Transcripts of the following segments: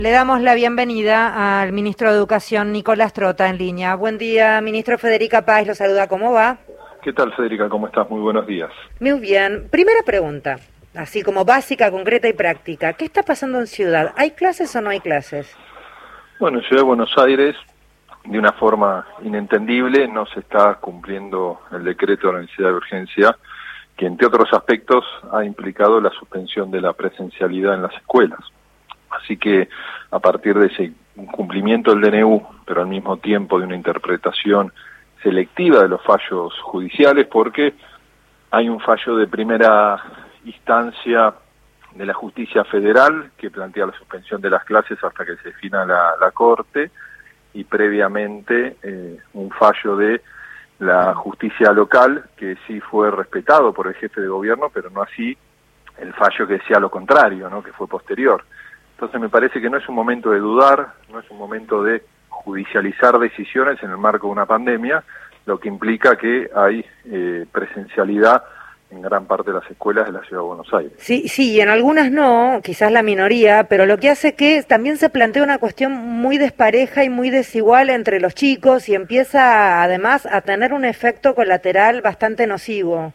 Le damos la bienvenida al ministro de Educación, Nicolás Trota, en línea. Buen día, ministro. Federica Páez lo saluda. ¿Cómo va? ¿Qué tal, Federica? ¿Cómo estás? Muy buenos días. Muy bien. Primera pregunta, así como básica, concreta y práctica. ¿Qué está pasando en Ciudad? ¿Hay clases o no hay clases? Bueno, en Ciudad de Buenos Aires, de una forma inentendible, no se está cumpliendo el decreto de la necesidad de urgencia, que entre otros aspectos ha implicado la suspensión de la presencialidad en las escuelas. Así que a partir de ese cumplimiento del DNU, pero al mismo tiempo de una interpretación selectiva de los fallos judiciales, porque hay un fallo de primera instancia de la Justicia Federal que plantea la suspensión de las clases hasta que se defina la Corte, y previamente un fallo de la justicia local que sí fue respetado por el jefe de gobierno, pero no así el fallo que decía lo contrario, ¿no?, que fue posterior. Entonces me parece que no es un momento de dudar, no es un momento de judicializar decisiones en el marco de una pandemia, lo que implica que hay presencialidad en gran parte de las escuelas de la Ciudad de Buenos Aires. Sí, en algunas no, quizás la minoría, pero lo que hace que también se plantea una cuestión muy despareja y muy desigual entre los chicos y empieza además a tener un efecto colateral bastante nocivo.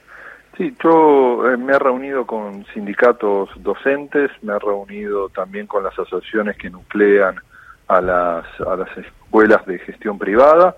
Sí, yo me he reunido con sindicatos docentes, me he reunido también con las asociaciones que nuclean a las escuelas de gestión privada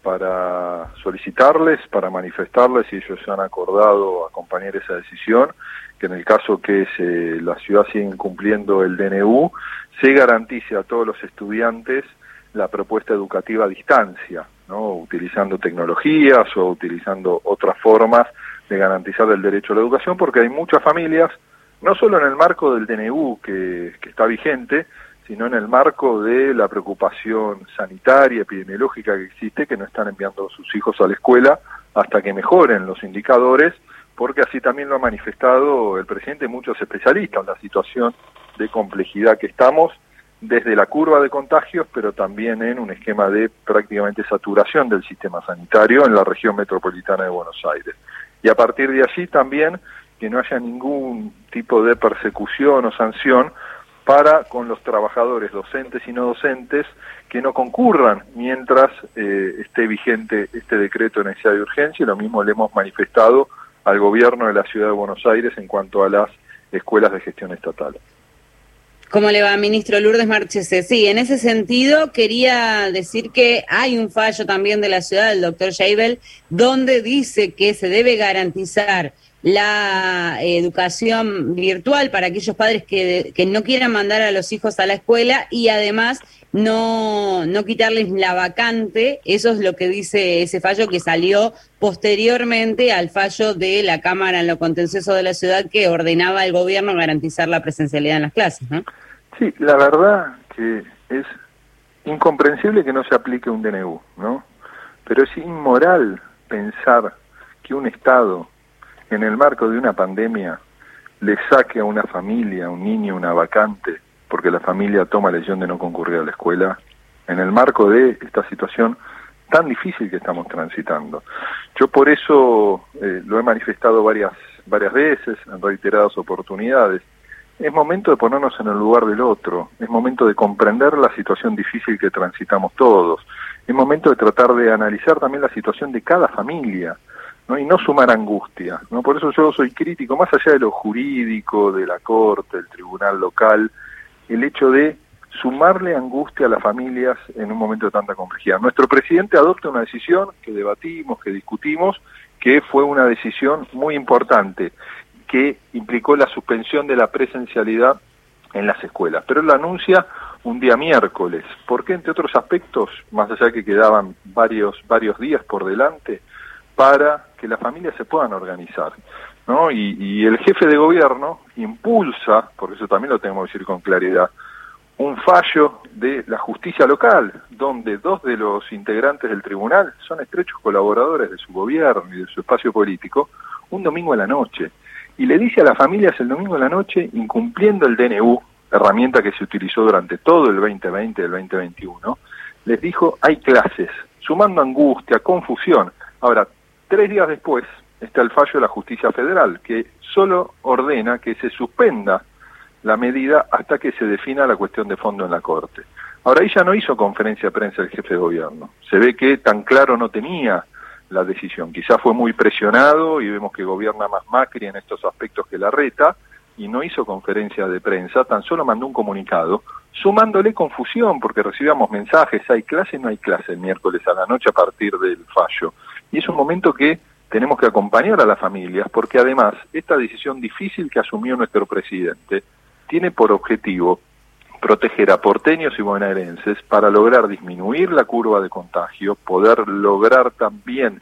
para solicitarles, para manifestarles, y ellos se han acordado acompañar esa decisión, que en el caso que la ciudad siga incumpliendo el DNU, se garantice a todos los estudiantes la propuesta educativa a distancia, ¿no?, utilizando tecnologías o utilizando otras formas de garantizar el derecho a la educación, porque hay muchas familias, no solo en el marco del DNU que está vigente, sino en el marco de la preocupación sanitaria, epidemiológica que existe, que no están enviando a sus hijos a la escuela hasta que mejoren los indicadores, porque así también lo ha manifestado el presidente y muchos especialistas, la situación de complejidad que estamos, desde la curva de contagios, pero también en un esquema de prácticamente saturación del sistema sanitario en la región metropolitana de Buenos Aires. Y a partir de allí también que no haya ningún tipo de persecución o sanción para con los trabajadores docentes y no docentes que no concurran mientras esté vigente este decreto de necesidad de urgencia, y lo mismo le hemos manifestado al gobierno de la Ciudad de Buenos Aires en cuanto a las escuelas de gestión estatal. ¿Cómo le va, ministro? Lourdes Marchese. Sí, en ese sentido quería decir que hay un fallo también de la ciudad, del doctor Scheibel, donde dice que se debe garantizar la educación virtual para aquellos padres que no quieran mandar a los hijos a la escuela, y además no quitarles la vacante. Eso es lo que dice ese fallo, que salió posteriormente al fallo de la Cámara en lo contencioso de la ciudad, que ordenaba al gobierno garantizar la presencialidad en las clases, ¿no? Sí, la verdad que es incomprensible que no se aplique un DNU, ¿no? Pero es inmoral pensar que un Estado, en el marco de una pandemia, le saque a una familia, a un niño, una vacante, porque la familia toma la decisión de no concurrir a la escuela, en el marco de esta situación tan difícil que estamos transitando. Yo por eso lo he manifestado varias veces, en reiteradas oportunidades. Es momento de ponernos en el lugar del otro, es momento de comprender la situación difícil que transitamos todos, es momento de tratar de analizar también la situación de cada familia, ¿no?, y no sumar angustia, ¿no? Por eso yo soy crítico, más allá de lo jurídico, de la Corte, del Tribunal Local, el hecho de sumarle angustia a las familias en un momento de tanta complejidad. Nuestro presidente adopta una decisión que debatimos, que discutimos, que fue una decisión muy importante, que implicó la suspensión de la presencialidad en las escuelas, pero él la anuncia un día miércoles, porque entre otros aspectos, más allá de que quedaban varios días por delante, para que las familias se puedan organizar, ¿no? Y el jefe de gobierno impulsa, porque eso también lo tenemos que decir con claridad, un fallo de la justicia local, donde dos de los integrantes del tribunal son estrechos colaboradores de su gobierno y de su espacio político, un domingo a la noche, y le dice a las familias el domingo a la noche, incumpliendo el DNU, herramienta que se utilizó durante todo el 2020 y el 2021, les dijo, hay clases, sumando angustia, confusión. Ahora, 3 días después está el fallo de la Justicia Federal, que solo ordena que se suspenda la medida hasta que se defina la cuestión de fondo en la Corte. Ahora, ahí ya no hizo conferencia de prensa el jefe de gobierno. Se ve que tan claro no tenía la decisión. Quizás fue muy presionado y vemos que gobierna más Macri en estos aspectos que Larreta, y no hizo conferencia de prensa, tan solo mandó un comunicado, sumándole confusión, porque recibíamos mensajes, hay clase, no hay clase el miércoles a la noche a partir del fallo. Y es un momento que tenemos que acompañar a las familias, porque además esta decisión difícil que asumió nuestro presidente tiene por objetivo proteger a porteños y bonaerenses para lograr disminuir la curva de contagio, poder lograr también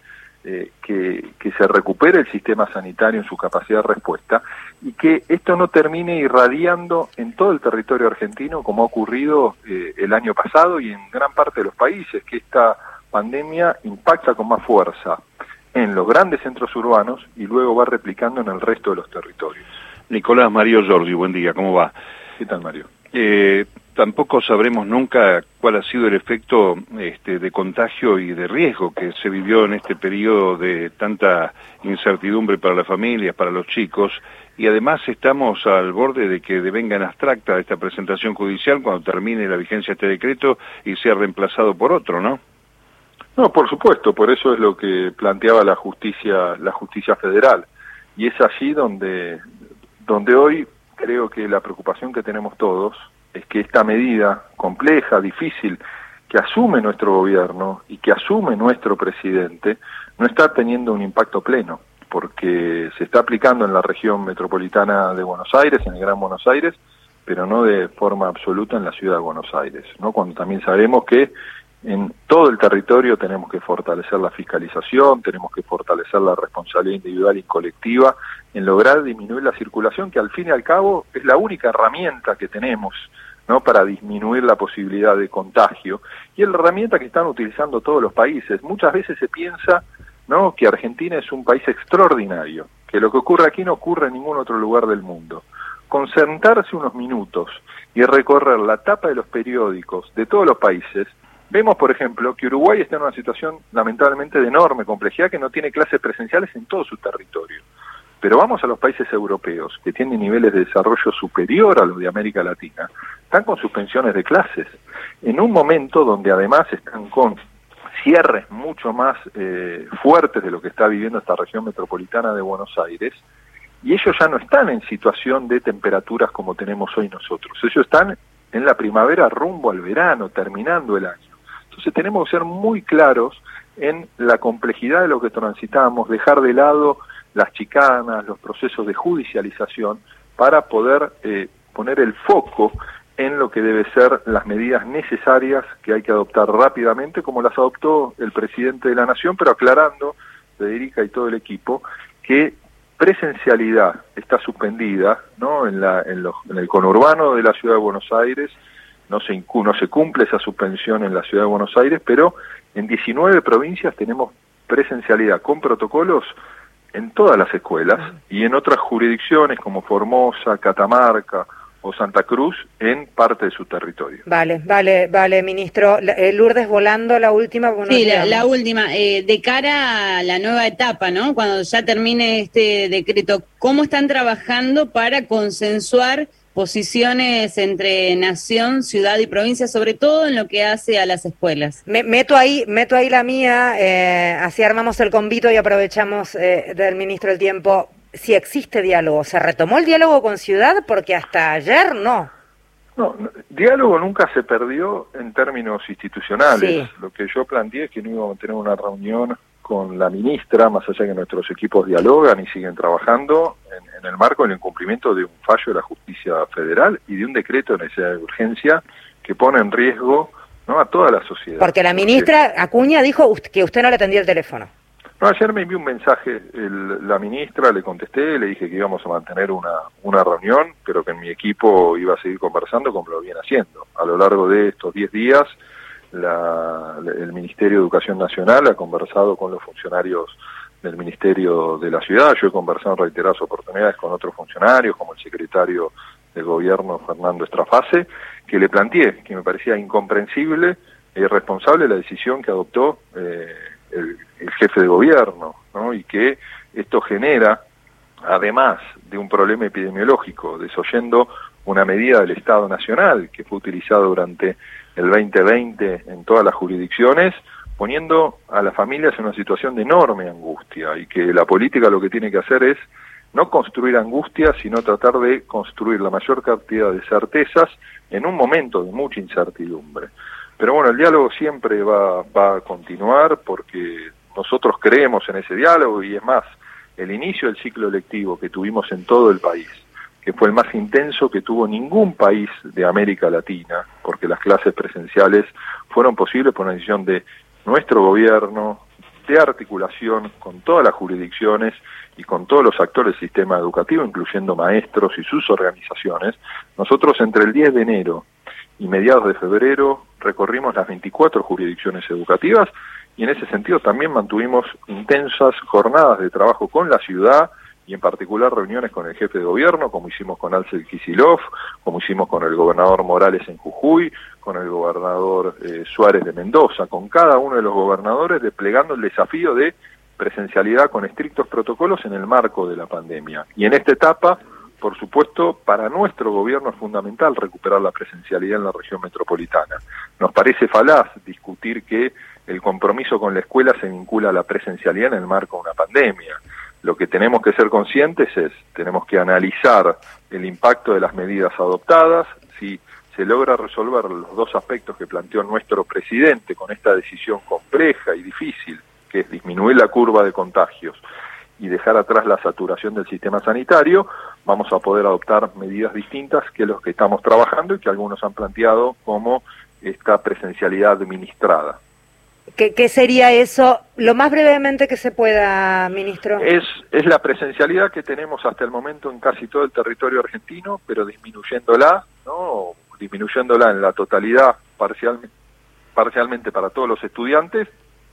que se recupere el sistema sanitario en su capacidad de respuesta y que esto no termine irradiando en todo el territorio argentino como ha ocurrido el año pasado y en gran parte de los países, que esta pandemia impacta con más fuerza en los grandes centros urbanos y luego va replicando en el resto de los territorios. Nicolás Mario Giorgi, buen día, ¿cómo va? ¿Qué tal, Mario? Tampoco sabremos nunca cuál ha sido el efecto de contagio y de riesgo que se vivió en este periodo de tanta incertidumbre para las familias, para los chicos, y además estamos al borde de que devenga en abstracta esta presentación judicial cuando termine la vigencia de este decreto y sea reemplazado por otro, ¿no? No, por supuesto, por eso es lo que planteaba la justicia federal, y es allí donde hoy creo que la preocupación que tenemos todos es que esta medida compleja, difícil, que asume nuestro gobierno y que asume nuestro presidente, no está teniendo un impacto pleno, porque se está aplicando en la región metropolitana de Buenos Aires, en el Gran Buenos Aires, pero no de forma absoluta en la ciudad de Buenos Aires, ¿no? Cuando también sabemos que en todo el territorio tenemos que fortalecer la fiscalización, tenemos que fortalecer la responsabilidad individual y colectiva en lograr disminuir la circulación, que al fin y al cabo es la única herramienta que tenemos, ¿no?, para disminuir la posibilidad de contagio, y es la herramienta que están utilizando todos los países. Muchas veces se piensa, ¿no?, que Argentina es un país extraordinario, que lo que ocurre aquí no ocurre en ningún otro lugar del mundo. Con sentarse unos minutos y recorrer la tapa de los periódicos de todos los países, vemos, por ejemplo, que Uruguay está en una situación lamentablemente de enorme complejidad, que no tiene clases presenciales en todo su territorio. Pero vamos a los países europeos, que tienen niveles de desarrollo superior a los de América Latina, están con suspensiones de clases, en un momento donde además están con cierres mucho más fuertes de lo que está viviendo esta región metropolitana de Buenos Aires, y ellos ya no están en situación de temperaturas como tenemos hoy nosotros, ellos están en la primavera rumbo al verano, terminando el año. Entonces tenemos que ser muy claros en la complejidad de lo que transitamos, dejar de lado las chicanas, los procesos de judicialización, para poder poner el foco en lo que debe ser las medidas necesarias que hay que adoptar rápidamente, como las adoptó el presidente de la Nación, pero aclarando, Federica y todo el equipo, que presencialidad está suspendida, ¿no?, en el conurbano de la Ciudad de Buenos Aires, no se cumple esa suspensión en la Ciudad de Buenos Aires, pero en 19 provincias tenemos presencialidad con protocolos en todas las escuelas, y en otras jurisdicciones como Formosa, Catamarca o Santa Cruz en parte de su territorio. Vale, ministro. Lourdes, volando la última. Sí, la última. De cara a la nueva etapa, ¿no?, cuando ya termine este decreto, ¿cómo están trabajando para consensuar posiciones entre nación, ciudad y provincia, sobre todo en lo que hace a las escuelas? Meto ahí la mía, así armamos el convito y aprovechamos del ministro el tiempo. Si existe diálogo, ¿se retomó el diálogo con ciudad? Porque hasta ayer no. No, diálogo nunca se perdió en términos institucionales. Sí. Lo que yo planteé es que no íbamos a tener una reunión con la ministra, más allá que nuestros equipos dialogan y siguen trabajando en el marco del incumplimiento de un fallo de la justicia federal y de un decreto de necesidad de urgencia que pone en riesgo, ¿no?, a toda la sociedad. Porque la ministra Acuña dijo que usted no le atendía el teléfono. No, ayer me envió un mensaje la ministra, le contesté, le dije que íbamos a mantener una reunión, pero que en mi equipo iba a seguir conversando como lo viene haciendo. A lo largo de estos 10 días, el Ministerio de Educación Nacional ha conversado con los funcionarios del Ministerio de la Ciudad. Yo he conversado en reiteradas oportunidades con otros funcionarios, como el secretario de Gobierno, Fernando Estrafase, que le planteé que me parecía incomprensible e irresponsable la decisión que adoptó el jefe de gobierno, ¿no?, y que esto genera, además de un problema epidemiológico, desoyendo una medida del Estado Nacional que fue utilizada durante el 2020 en todas las jurisdicciones, poniendo a las familias en una situación de enorme angustia, y que la política lo que tiene que hacer es no construir angustia, sino tratar de construir la mayor cantidad de certezas en un momento de mucha incertidumbre. Pero bueno, el diálogo siempre va a continuar, porque nosotros creemos en ese diálogo, y es más, el inicio del ciclo electivo que tuvimos en todo el país, que fue el más intenso que tuvo ningún país de América Latina, porque las clases presenciales fueron posibles por una decisión de nuestro gobierno, de articulación con todas las jurisdicciones y con todos los actores del sistema educativo, incluyendo maestros y sus organizaciones. Nosotros entre el 10 de enero y mediados de febrero recorrimos las 24 jurisdicciones educativas, y en ese sentido también mantuvimos intensas jornadas de trabajo con la ciudad, y en particular reuniones con el jefe de gobierno, como hicimos con Axel Kicillof, como hicimos con el gobernador Morales en Jujuy, con el gobernador Suárez de Mendoza, con cada uno de los gobernadores desplegando el desafío de presencialidad con estrictos protocolos en el marco de la pandemia. Y en esta etapa, por supuesto, para nuestro gobierno es fundamental recuperar la presencialidad en la región metropolitana. Nos parece falaz discutir que el compromiso con la escuela se vincula a la presencialidad en el marco de una pandemia. Lo que tenemos que ser conscientes tenemos que analizar el impacto de las medidas adoptadas, si se logra resolver los dos aspectos que planteó nuestro presidente con esta decisión compleja y difícil, que es disminuir la curva de contagios y dejar atrás la saturación del sistema sanitario, vamos a poder adoptar medidas distintas que los que estamos trabajando y que algunos han planteado como esta presencialidad administrada. ¿Qué sería eso? Lo más brevemente que se pueda, ministro. Es la presencialidad que tenemos hasta el momento en casi todo el territorio argentino, pero disminuyéndola, ¿no? Disminuyéndola en la totalidad, parcialmente para todos los estudiantes,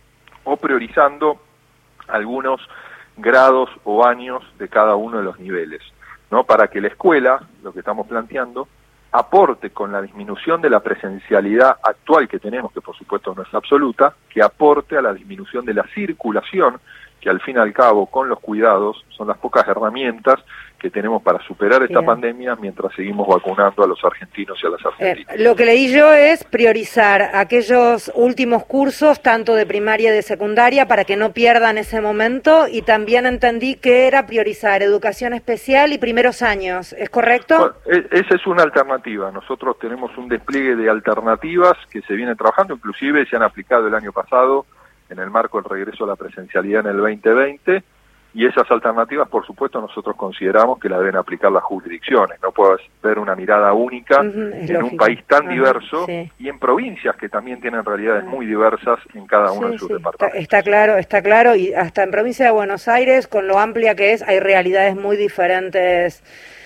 o priorizando algunos grados o años de cada uno de los niveles, ¿no? Para que la escuela, lo que estamos planteando, aporte con la disminución de la presencialidad actual que tenemos, que por supuesto no es absoluta, que aporte a la disminución de la circulación, que al fin y al cabo, con los cuidados, son las pocas herramientas que tenemos para superar esta pandemia mientras seguimos vacunando a los argentinos y a las argentinas. Lo que leí yo es priorizar aquellos últimos cursos, tanto de primaria y de secundaria, para que no pierdan ese momento, y también entendí que era priorizar educación especial y primeros años, ¿es correcto? Bueno, esa es una alternativa. Nosotros tenemos un despliegue de alternativas que se viene trabajando, inclusive se han aplicado el año pasado en el marco del regreso a la presencialidad en el 2020, y esas alternativas, por supuesto, nosotros consideramos que las deben aplicar las jurisdicciones. No puede haber una mirada única en un país tan diverso y en provincias que también tienen realidades muy diversas en cada uno de sus departamentos. Está claro, y hasta en provincia de Buenos Aires, con lo amplia que es, hay realidades muy diferentes,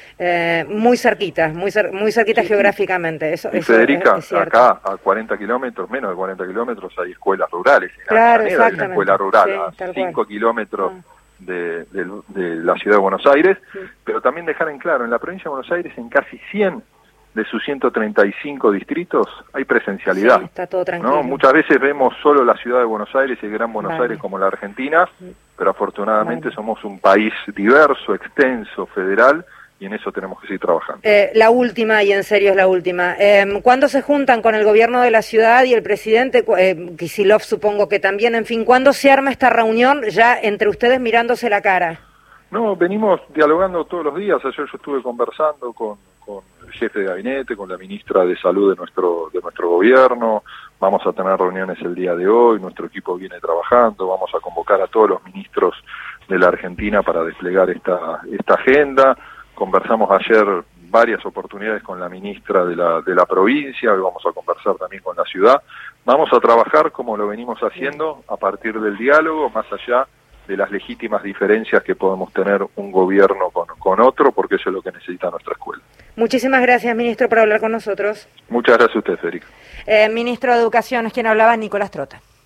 muy cerquitas geográficamente. Eso Federica, es cierto. Acá a 40 kilómetros, menos de 40 kilómetros, hay escuelas rurales. Claro, hay una escuela rural a 5 kilómetros de la ciudad de Buenos Aires, pero también dejar en claro, en la provincia de Buenos Aires, en casi 100 de sus 135 distritos hay presencialidad. Sí, está todo tranquilo. ¿No? Muchas veces vemos solo la ciudad de Buenos Aires y el Gran Buenos Aires como la Argentina, pero afortunadamente somos un país diverso, extenso, federal, y en eso tenemos que seguir trabajando. La última, y en serio es la última. ¿Cuándo se juntan con el gobierno de la ciudad y el presidente, Kicillof supongo que también, en fin, cuándo se arma esta reunión ya entre ustedes mirándose la cara? No, venimos dialogando todos los días. Ayer yo estuve conversando con el jefe de gabinete, con la ministra de Salud de nuestro gobierno. Vamos a tener reuniones el día de hoy, nuestro equipo viene trabajando, vamos a convocar a todos los ministros de la Argentina para desplegar esta agenda. Conversamos ayer varias oportunidades con la ministra de la provincia, hoy vamos a conversar también con la ciudad. Vamos a trabajar como lo venimos haciendo a partir del diálogo, más allá de las legítimas diferencias que podemos tener un gobierno con otro, porque eso es lo que necesita nuestra escuela. Muchísimas gracias, ministro, por hablar con nosotros. Muchas gracias a usted, Federica. Ministro de Educación, es quien hablaba, Nicolás Trota.